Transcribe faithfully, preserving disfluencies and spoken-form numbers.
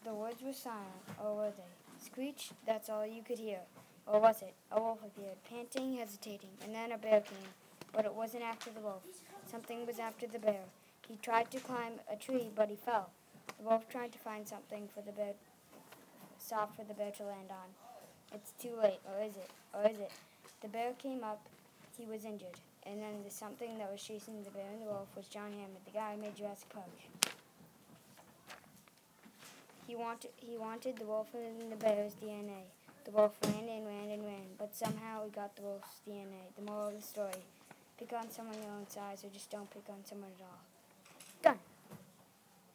The woods were silent, or were they? Screech, that's all you could hear. Or was it? A wolf appeared, panting, hesitating, and then a bear came. But it wasn't after the wolf. Something was after the bear. He tried to climb a tree, but he fell. The wolf tried to find something for the bear, soft for the bear to land on. It's too late, or is it? Or is it? The bear came up. He was injured. And then the something that was chasing the bear and the wolf was John Hammond, the guy who made Jurassic Park. He wanted, he wanted the wolf and the bear's D N A. The wolf ran and ran and ran, but somehow he got the wolf's D N A. The moral of the story, pick on someone your own size or just don't pick on someone at all.